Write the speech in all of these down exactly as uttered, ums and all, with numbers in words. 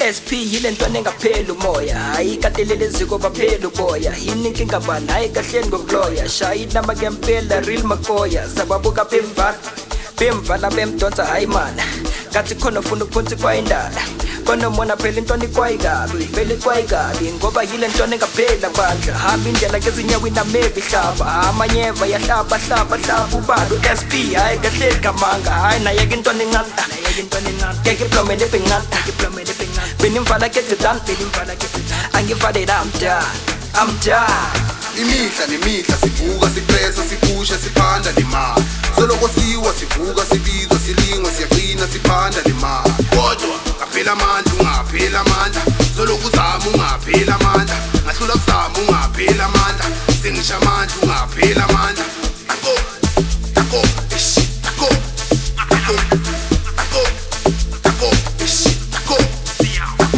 S P yile ntwana engapheli umoya, hayi katelele ziko baphela uboya. Yini inkinga bana, hayi kahleni ngokloya. Shayina makempela real makoya, sababuka bemvala bemvala bemdonsa hayi mana. Kathi khona ufuna uphunzi kwayindala, khona mona phela intwana ikwayikabi, phela ikwayikabi ngoba yile ntwana engapheli bandla. Hamba indlela ngezinyaweni amebi hlaba, amanyeva yahlaba hlaba hlaba ubalo S P hayi kahleli kamanga. Hayi naye ke intwana encane, ke ke plomele bengata, benimvala ke dan, benimvala ke angivale I'm done, I'm done. Imihla nemihla sivuka sipresa siphusha siphanda lemali, soloko siwa sivuka sibizwa silingwa siyaqina siphanda lemali. Kodwa ngaphela amandla ungaphela amandla, soloko uzama ungaphela amandla, ngahlula kuzama ungaphela amandla, sengisha amandla ungaphela amandla. Ako ako ish ako ako ako ako ish ako ako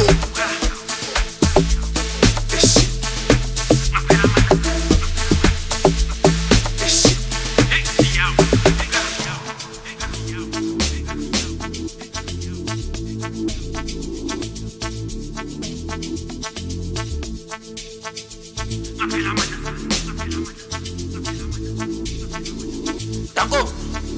ish Tako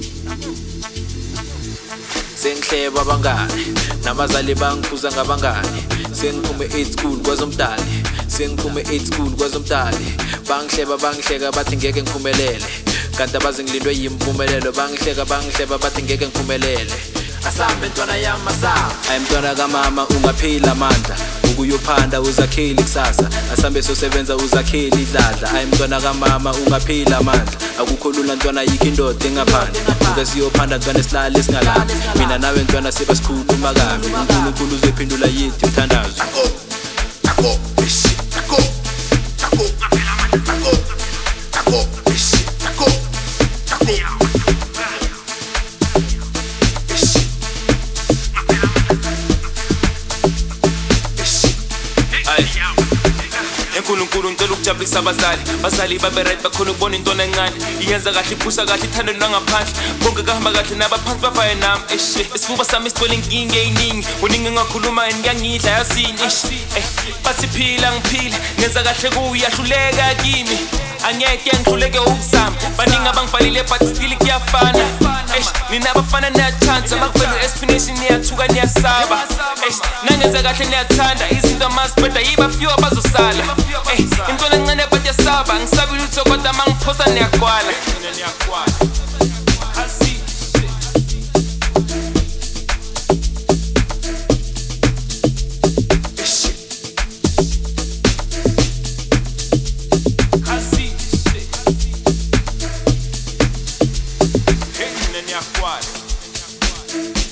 sengihleba abangani nabazali bangiphuza ngabangani, sengiphume eight school kwazomdali, sengiphume eight school kwazomdali. Bangihleba bangihleka bathi ngeke ngiphumelele, kanti abazi ngilindwe yimpumelelo. Bangihleka bangihleba bathi ngeke ngiphumelele. Asambe ntwana yami asamba, ayi mntwana kamama ungaphila amandla, ukuyophanda uzakheli kusasa. Asambe sosebenza uzakheli idladla, ayi mntwana kamama ungaphila amandla, akukho lula ntwana yikho indoda engaphandle. Uke siyophanda ntwana esilale singalali, mina nawe ntwana siba sikhuluma kabi. uNkulunkulu uzophendula yethu uthandazo. Ako ako ish ako ako ako ako ish ako ako uNkulunkulu ngicela ukujabulisa abazali, bazali babe right bakhona ukubona intwana encane. Iyenza kahle iphusa kahle ithando nangaphandle, bonke kahamba kahle nabaphansi bafaye nami. Eish isifuba sami sitwele inkinga eyiningi, uningi ngakhuluma ngiyangidla yasini. Eish eh bathi phila ngiphila, ngenza kahle kuyahluleka kimi, angeke ngihluleke ukuzama. Baningi abangifalile but still kuyafana. Eish nina abafana niyachance, makuvela explanation niyathuka niyasaba. Eish nangenza kahle niyathanda, izinto amazibheda yiba few abazosala. Eh, intwana encane but yasaba, ngisabile utho kodwa mangiphosa niyagwala. Yeah.